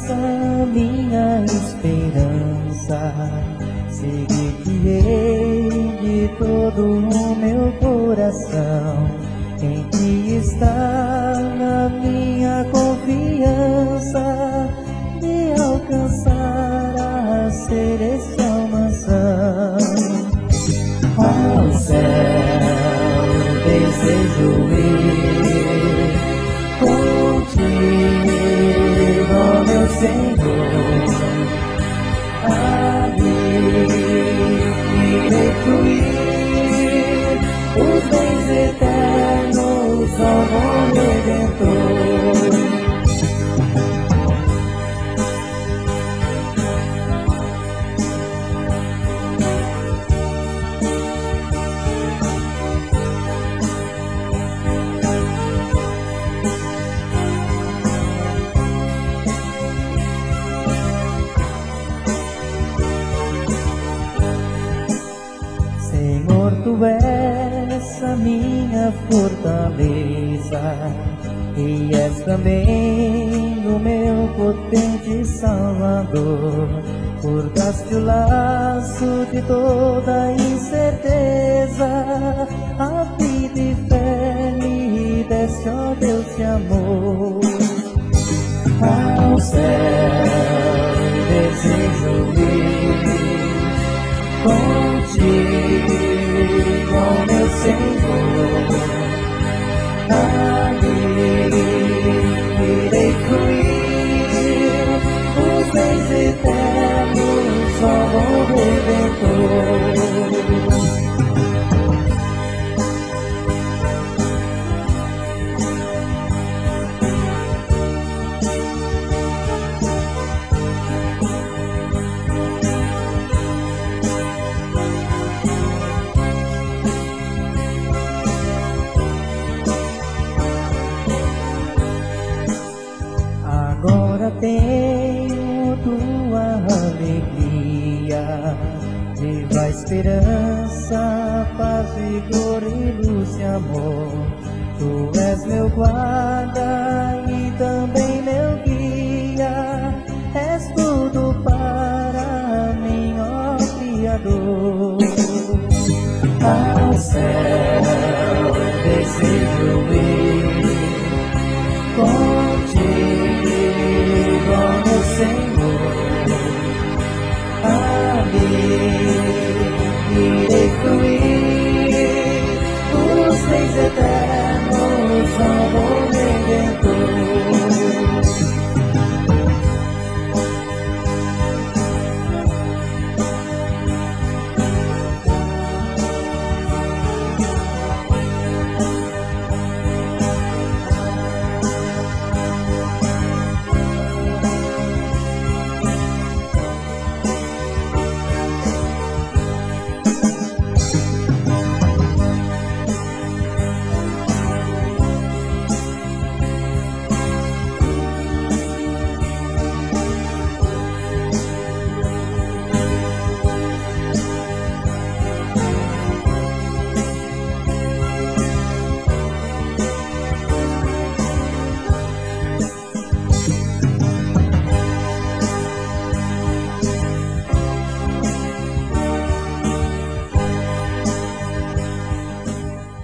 és a minha esperança, seguir-te-ei de todo o meu coração. Em ti está a minha confiança de alcançar a celestial mansão. Ao céu desejo ir contigo, ó meu Senhor. Ali irei fruir os bens eternos ao bom Redentor. Senhor, tu és a minha fortaleza e és também o meu potente Salvador. Cortaste o laço de toda incerteza, a vida e fé me deste, ó Deus de amor. Ao céu desejo ir contigo, ó meu Senhor. Ali irei fruir os bens eternos, ó bom Redentor. Agora tenho tua alegria, viva esperança, paz, vigor e luz de amor. Tu és meu guarda e também meu guia, és tudo para mim, ó Criador. Ao céu desejo ir